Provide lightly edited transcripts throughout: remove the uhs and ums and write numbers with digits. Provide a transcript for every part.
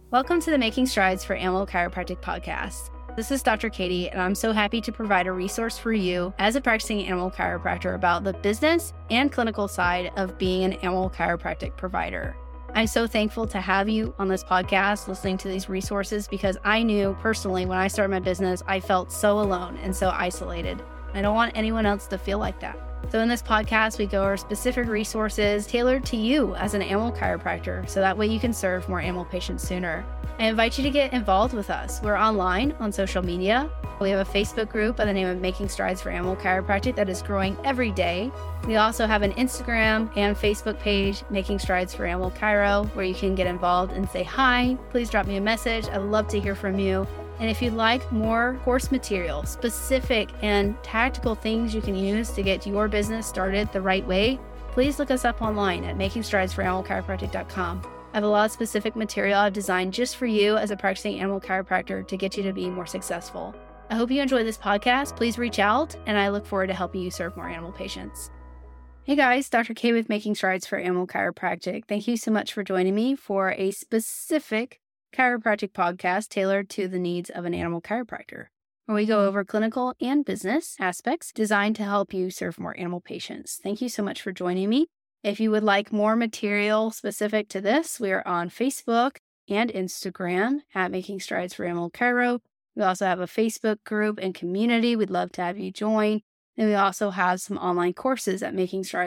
Welcome to the Making Strides for Animal Chiropractic podcast. This is Dr. Katie, and I'm so happy to provide a resource for you as a practicing animal chiropractor about the business and clinical side of being an animal chiropractic provider. I'm so thankful to have you on this podcast listening to these resources because I knew personally when I started my business, I felt so alone and so isolated. I don't want anyone else to feel like that. So in this podcast, we go over specific resources tailored to you as an animal chiropractor, so that way you can serve more animal patients sooner. I invite you to get involved with us. We're online on social media. We have a Facebook group by the name of Making Strides for Animal Chiropractic that is growing every day. We also have an Instagram and Facebook page, Making Strides for Animal Chiro, where you can get involved and say hi. Please drop me a message. I'd love to hear from you. And if you'd like more course material, specific and tactical things you can use to get your business started the right way, please look us up online at makingstridesforanimalchiropractic.com. I have a lot of specific material I've designed just for you as a practicing animal chiropractor to get you to be more successful. I hope you enjoy this podcast. Please reach out, and I look forward to helping you serve more animal patients. Hey guys, Dr. K with Making Strides for Animal Chiropractic. Thank you so much for joining me for a specific chiropractic podcast tailored to the needs of an animal chiropractor, where we go over clinical and business aspects designed to help you serve more animal patients. Thank you so much for joining me. If you would like more material specific to this, we are on Facebook and Instagram at Making Strides for Animal Chiro. We also have a Facebook group and community. We'd love to have you join. And we also have some online courses at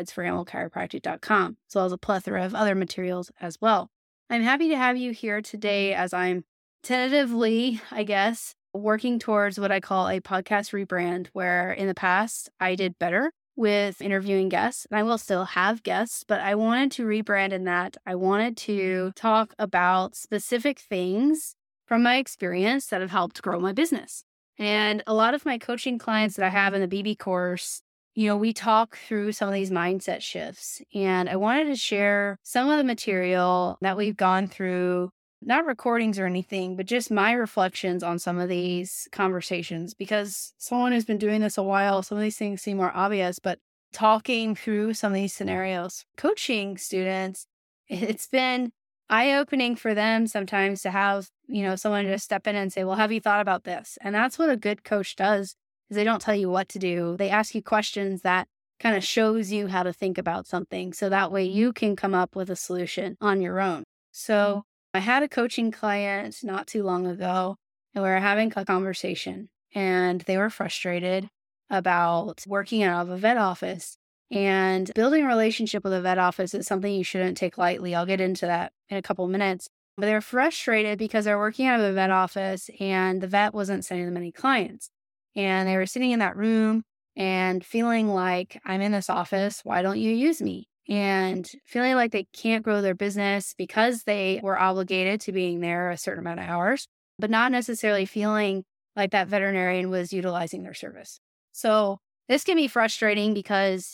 makingstridesforanimalchiropractic.com, as well as a plethora of other materials as well. I'm happy to have you here today as I'm tentatively, working towards what I call a podcast rebrand, where in the past I did better with interviewing guests, and I will still have guests, but I wanted to rebrand in that I wanted to talk about specific things from my experience that have helped grow my business. And a lot of my coaching clients that I have in the BB course, we talk through some of these mindset shifts, and I wanted to share some of the material that we've gone through, not recordings or anything, but just my reflections on some of these conversations, because someone who's been doing this a while, some of these things seem more obvious, but talking through some of these scenarios, coaching students, it's been eye-opening for them sometimes to have, someone just step in and say, well, have you thought about this? And that's what a good coach does. Is they don't tell you what to do. They ask you questions that kind of shows you how to think about something. So that way you can come up with a solution on your own. So I had a coaching client not too long ago, and we were having a conversation, and they were frustrated about working out of a vet office. And building a relationship with a vet office is something you shouldn't take lightly. I'll get into that in a couple of minutes. But they're frustrated because they're working out of a vet office and the vet wasn't sending them any clients. And they were sitting in that room and feeling like, I'm in this office, why don't you use me? And feeling like they can't grow their business because they were obligated to being there a certain amount of hours, but not necessarily feeling like that veterinarian was utilizing their service. So this can be frustrating because,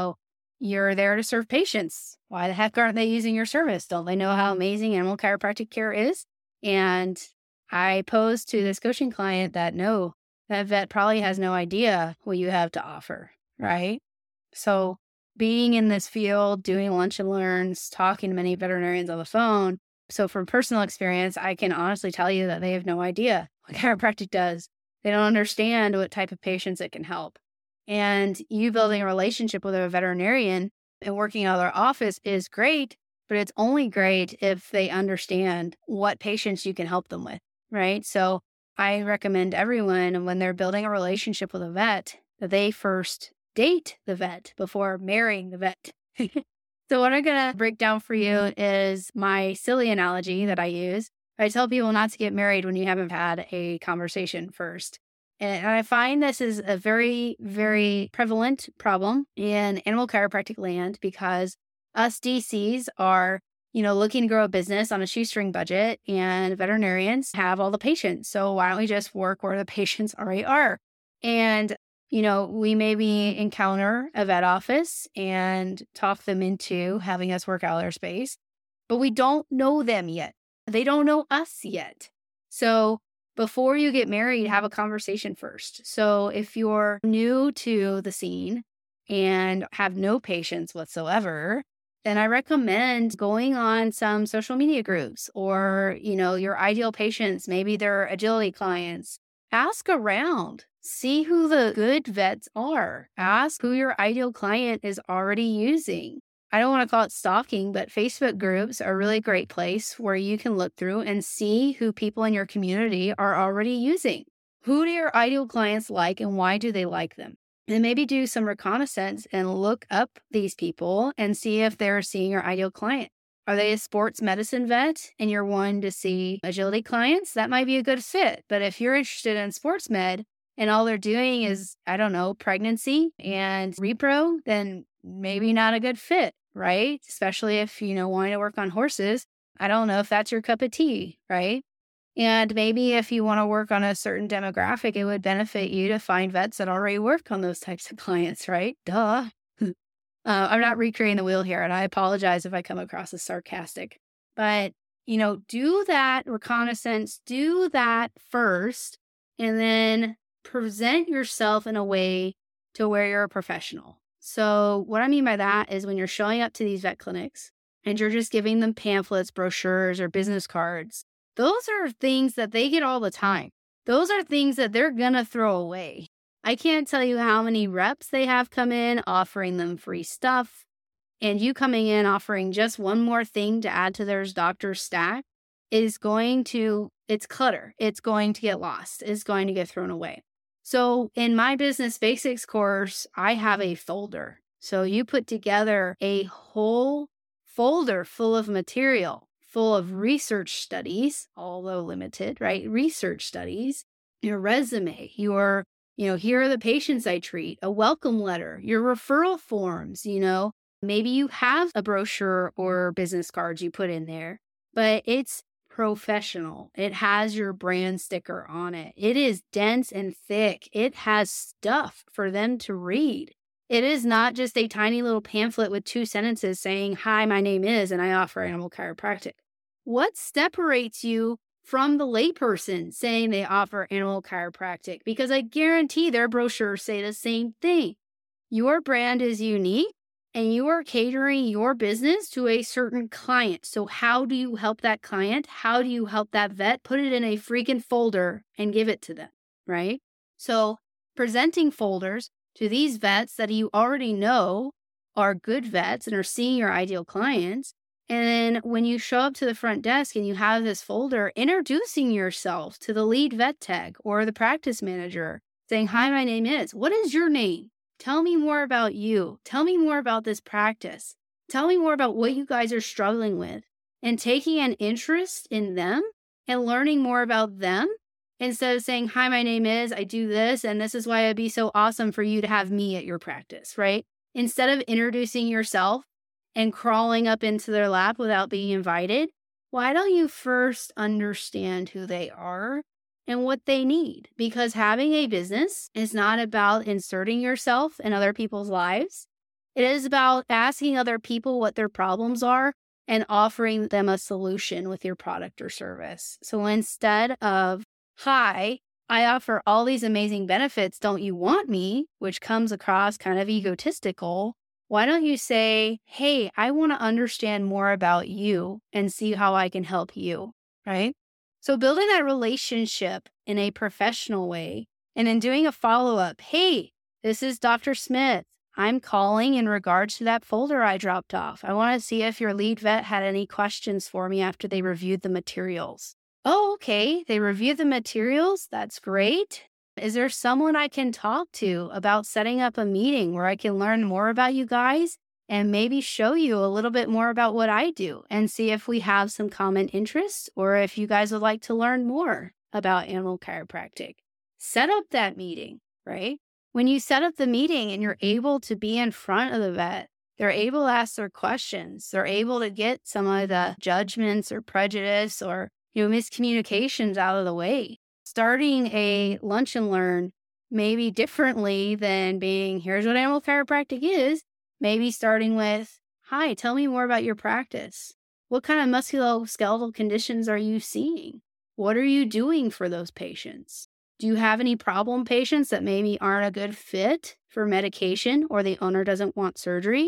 you're there to serve patients. Why the heck aren't they using your service? Don't they know how amazing animal chiropractic care is? And I posed to this coaching client that no, that vet probably has no idea what you have to offer, right? So being in this field, doing lunch and learns, talking to many veterinarians on the phone. So from personal experience, I can honestly tell you that they have no idea what chiropractic does. They don't understand what type of patients it can help. And you building a relationship with a veterinarian and working out of their office is great, but it's only great if they understand what patients you can help them with, right? So I recommend everyone, when they're building a relationship with a vet, that they first date the vet before marrying the vet. So what I'm going to break down for you is my silly analogy that I use. I tell people not to get married when you haven't had a conversation first. And I find this is a very, very prevalent problem in animal chiropractic land because us DCs are looking to grow a business on a shoestring budget, and veterinarians have all the patients. So why don't we just work where the patients already are? And, we maybe encounter a vet office and talk them into having us work out of their space, but we don't know them yet. They don't know us yet. So before you get married, have a conversation first. So if you're new to the scene and have no patience whatsoever, then I recommend going on some social media groups or, your ideal patients, maybe they're agility clients. Ask around, see who the good vets are. Ask who your ideal client is already using. I don't want to call it stalking, but Facebook groups are a really great place where you can look through and see who people in your community are already using. Who do your ideal clients like and why do they like them? And maybe do some reconnaissance and look up these people and see if they're seeing your ideal client. Are they a sports medicine vet and you're wanting to see agility clients? That might be a good fit. But if you're interested in sports med and all they're doing is, pregnancy and repro, then maybe not a good fit, right? Especially if, wanting to work on horses. I don't know if that's your cup of tea, right? And maybe if you want to work on a certain demographic, it would benefit you to find vets that already work on those types of clients, right? Duh. I'm not recreating the wheel here, and I apologize if I come across as sarcastic. But, do that reconnaissance, do that first, and then present yourself in a way to where you're a professional. So what I mean by that is when you're showing up to these vet clinics and you're just giving them pamphlets, brochures, or business cards, those are things that they get all the time. Those are things that they're going to throw away. I can't tell you how many reps they have come in offering them free stuff, and you coming in offering just one more thing to add to their doctor stack it's clutter. It's going to get lost. It's going to get thrown away. So in my business basics course, I have a folder. So you put together a whole folder full of material, full of research studies, although limited, right? Research studies, your resume, your, here are the patients I treat, a welcome letter, your referral forms, maybe you have a brochure or business cards you put in there, but it's professional. It has your brand sticker on it. It is dense and thick. It has stuff for them to read. It is not just a tiny little pamphlet with 2 sentences saying, "Hi, my name is, and I offer animal chiropractic." What separates you from the layperson saying they offer animal chiropractic? Because I guarantee their brochures say the same thing. Your brand is unique and you are catering your business to a certain client. So how do you help that client? How do you help that vet? Put it in a freaking folder and give it to them, right? So presenting folders to these vets that you already know are good vets and are seeing your ideal clients. And then when you show up to the front desk and you have this folder, introducing yourself to the lead vet tech or the practice manager, saying, "Hi, my name is," what is your name? Tell me more about you. Tell me more about this practice. Tell me more about what you guys are struggling with, and taking an interest in them and learning more about them instead of saying, "Hi, my name is, I do this, and this is why it'd be so awesome for you to have me at your practice," right? Instead of introducing yourself and crawling up into their lap without being invited, why don't you first understand who they are and what they need? Because having a business is not about inserting yourself in other people's lives. It is about asking other people what their problems are and offering them a solution with your product or service. So instead of, "Hi, I offer all these amazing benefits. Don't you want me?" which comes across kind of egotistical, why don't you say, "Hey, I want to understand more about you and see how I can help you," right? So building that relationship in a professional way, and in doing a follow-up, "Hey, this is Dr. Smith. I'm calling in regards to that folder I dropped off. I want to see if your lead vet had any questions for me after they reviewed the materials." "Oh, okay. They reviewed the materials? That's great. Is there someone I can talk to about setting up a meeting where I can learn more about you guys and maybe show you a little bit more about what I do and see if we have some common interests or if you guys would like to learn more about animal chiropractic?" Set up that meeting, right? When you set up the meeting and you're able to be in front of the vet, they're able to ask their questions. They're able to get some of the judgments or prejudice or miscommunications out of the way. Starting a lunch and learn maybe differently than being, "Here's what animal chiropractic is." Maybe starting with, "Hi, tell me more about your practice. What kind of musculoskeletal conditions are you seeing? What are you doing for those patients? Do you have any problem patients that maybe aren't a good fit for medication or the owner doesn't want surgery?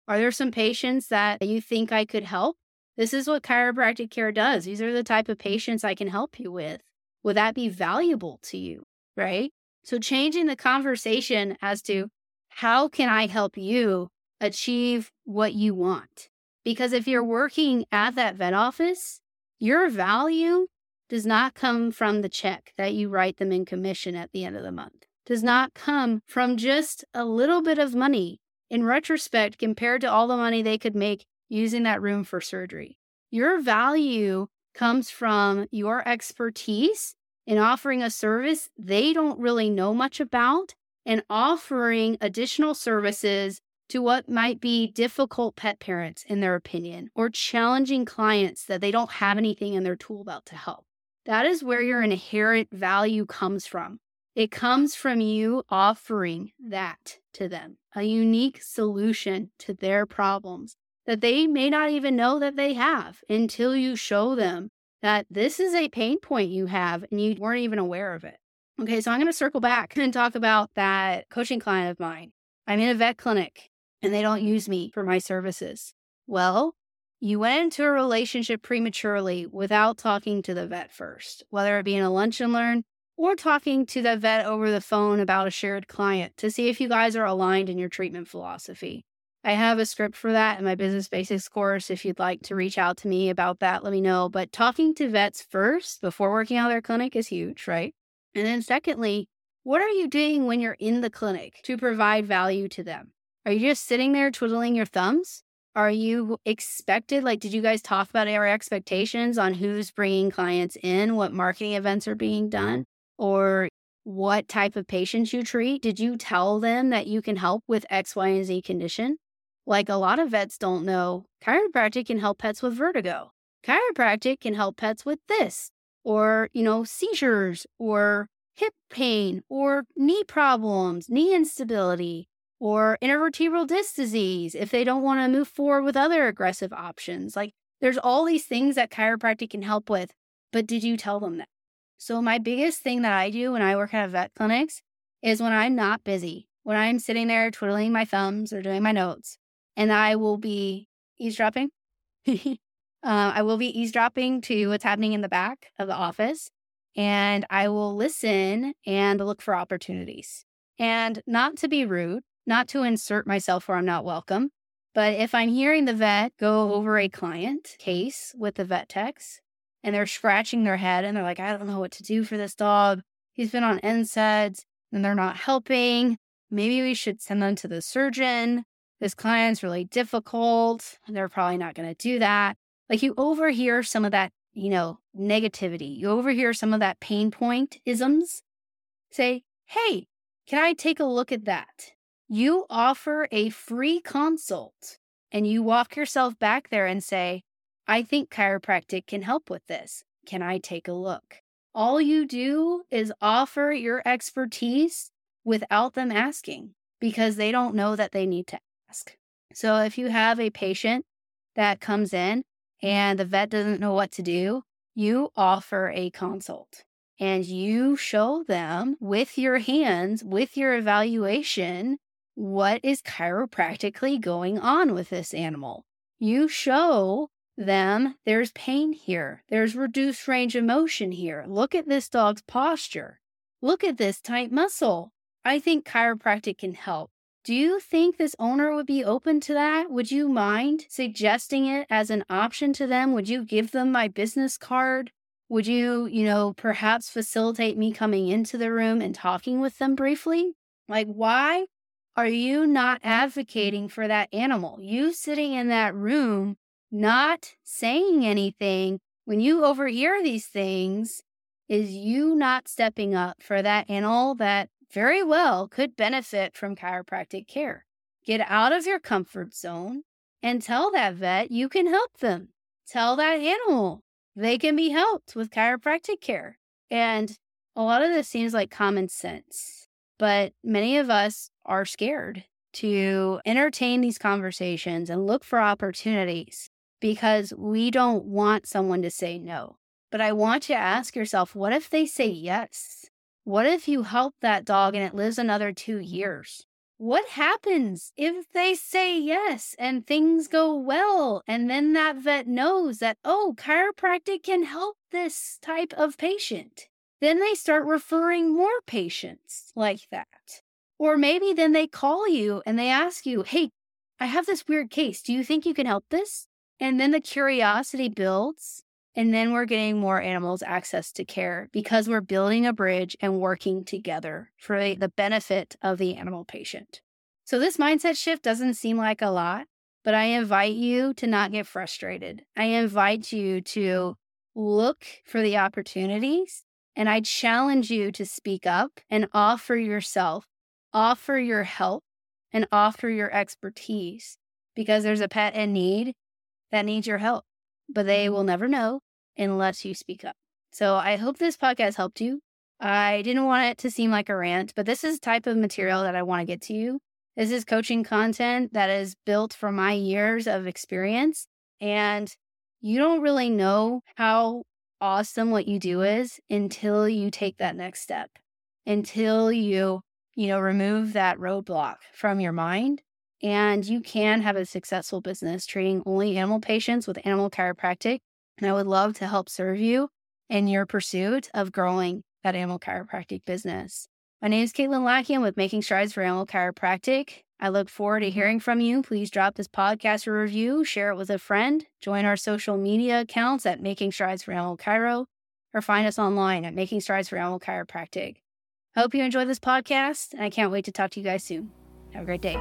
Are there some patients that you think I could help? This is what chiropractic care does. These are the type of patients I can help you with. Would that be valuable to you? Right? So changing the conversation as to how can I help you achieve what you want? Because if you're working at that vet office, your value does not come from the check that you write them in commission at the end of the month. Does not come from just a little bit of money in retrospect compared to all the money they could make using that room for surgery. Your value comes from your expertise in offering a service they don't really know much about and offering additional services to what might be difficult pet parents, in their opinion, or challenging clients that they don't have anything in their tool belt to help. That is where your inherent value comes from. It comes from you offering that to them, a unique solution to their problems that they may not even know that they have until you show them that this is a pain point you have and you weren't even aware of it. Okay, so I'm going to circle back and talk about that coaching client of mine. I'm in a vet clinic and they don't use me for my services. Well, you went into a relationship prematurely without talking to the vet first, whether it be in a lunch and learn or talking to the vet over the phone about a shared client to see if you guys are aligned in your treatment philosophy. I have a script for that in my business basics course. If you'd like to reach out to me about that, let me know. But talking to vets first before working out of their clinic is huge, right? And then secondly, what are you doing when you're in the clinic to provide value to them? Are you just sitting there twiddling your thumbs? Are you expected? Like, did you guys talk about our expectations on who's bringing clients in, what marketing events are being done, or what type of patients you treat? Did you tell them that you can help with X, Y, and Z condition? Like a lot of vets don't know, chiropractic can help pets with vertigo. Chiropractic can help pets with this, or, seizures, or hip pain, or knee problems, knee instability, or intervertebral disc disease if they don't want to move forward with other aggressive options. Like, there's all these things that chiropractic can help with, but did you tell them that? So my biggest thing that I do when I work at vet clinics is when I'm not busy, when I'm sitting there twiddling my thumbs or doing my notes, and I will be eavesdropping. I will be eavesdropping to what's happening in the back of the office, and I will listen and look for opportunities. And not to be rude, not to insert myself where I'm not welcome, but if I'm hearing the vet go over a client case with the vet techs, and they're scratching their head and they're like, I don't know what to do for this dog. He's been on NSAIDs and they're not helping. Maybe we should send them to the surgeon. This client's really difficult. And they're probably not going to do that. Like, you overhear some of that, negativity. You overhear some of that pain point isms. Say, hey, can I take a look at that? You offer a free consult and you walk yourself back there and say, I think chiropractic can help with this. Can I take a look? All you do is offer your expertise without them asking because they don't know that they need to ask. So if you have a patient that comes in and the vet doesn't know what to do, you offer a consult and you show them with your hands, with your evaluation, what is chiropractically going on with this animal. You show them there's pain here. There's reduced range of motion here. Look at this dog's posture. Look at this tight muscle. I think chiropractic can help. Do you think this owner would be open to that? Would you mind suggesting it as an option to them? Would you give them my business card? Would you, perhaps facilitate me coming into the room and talking with them briefly? Like, why are you not advocating for that animal? You sitting in that room not saying anything when you overhear these things is you not stepping up for that animal that very well could benefit from chiropractic care. Get out of your comfort zone and tell that vet you can help them. Tell that animal they can be helped with chiropractic care. And a lot of this seems like common sense, but many of us are scared to entertain these conversations and look for opportunities because we don't want someone to say no. But I want you to ask yourself, what if they say yes? What if you help that dog and it lives another 2 years? what happens if they say yes and things go well? And then that vet knows that, oh, chiropractic can help this type of patient. Then they start referring more patients like that. Or maybe then they call you and they ask you, hey, I have this weird case. Do you think you can help this? And then the curiosity builds. And then we're getting more animals access to care because we're building a bridge and working together for the benefit of the animal patient. So this mindset shift doesn't seem like a lot, but I invite you to not get frustrated. I invite you to look for the opportunities, and I challenge you to speak up and offer yourself, offer your help, and offer your expertise, because there's a pet in need that needs your help, but they will never know unless you speak up. So I hope this podcast helped you. I didn't want it to seem like a rant, but this is the type of material that I want to get to you. This is coaching content that is built from my years of experience. And you don't really know how awesome what you do is until you take that next step, until you remove that roadblock from your mind. And you can have a successful business treating only animal patients with animal chiropractic. And I would love to help serve you in your pursuit of growing that animal chiropractic business. My name is Caitlin Lackey. I'm with Making Strides for Animal Chiropractic. I look forward to hearing from you. Please drop this podcast a review, share it with a friend, join our social media accounts at Making Strides for Animal Chiro, or find us online at Making Strides for Animal Chiropractic. I hope you enjoy this podcast, and I can't wait to talk to you guys soon. Have a great day.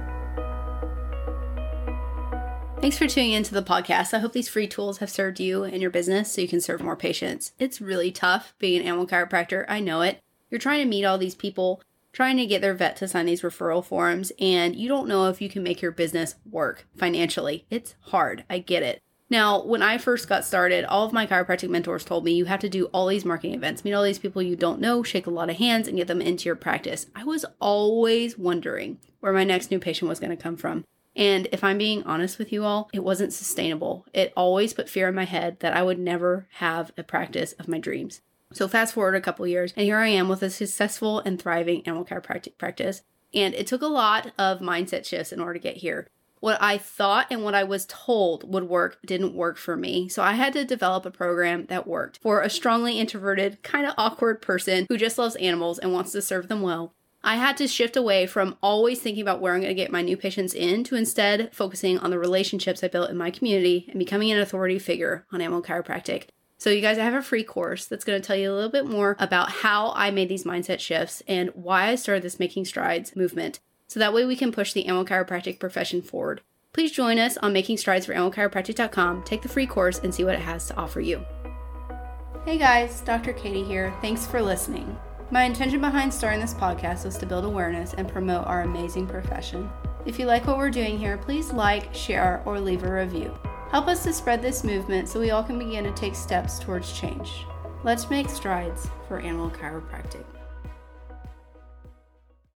Thanks for tuning into the podcast. I hope these free tools have served you and your business so you can serve more patients. It's really tough being an animal chiropractor. I know it. You're trying to meet all these people, trying to get their vet to sign these referral forms, and you don't know if you can make your business work financially. It's hard. I get it. Now, when I first got started, all of my chiropractic mentors told me you have to do all these marketing events, meet all these people you don't know, shake a lot of hands, and get them into your practice. I was always wondering where my next new patient was going to come from. And if I'm being honest with you all, it wasn't sustainable. It always put fear in my head that I would never have a practice of my dreams. So fast forward a couple years, and here I am with a successful and thriving animal chiropractic practice. And it took a lot of mindset shifts in order to get here. What I thought and what I was told would work didn't work for me. So I had to develop a program that worked for a strongly introverted, kind of awkward person who just loves animals and wants to serve them well. I had to shift away from always thinking about where I'm going to get my new patients in to instead focusing on the relationships I built in my community and becoming an authority figure on animal chiropractic. So you guys, I have a free course that's going to tell you a little bit more about how I made these mindset shifts and why I started this Making Strides movement. So that way we can push the animal chiropractic profession forward. Please join us on makingstridesforanimalchiropractic.com, take the free course, and see what it has to offer you. Hey guys, Dr. Katie here. Thanks for listening. My intention behind starting this podcast was to build awareness and promote our amazing profession. If you like what we're doing here, please like, share, or leave a review. Help us to spread this movement so we all can begin to take steps towards change. Let's make strides for animal chiropractic.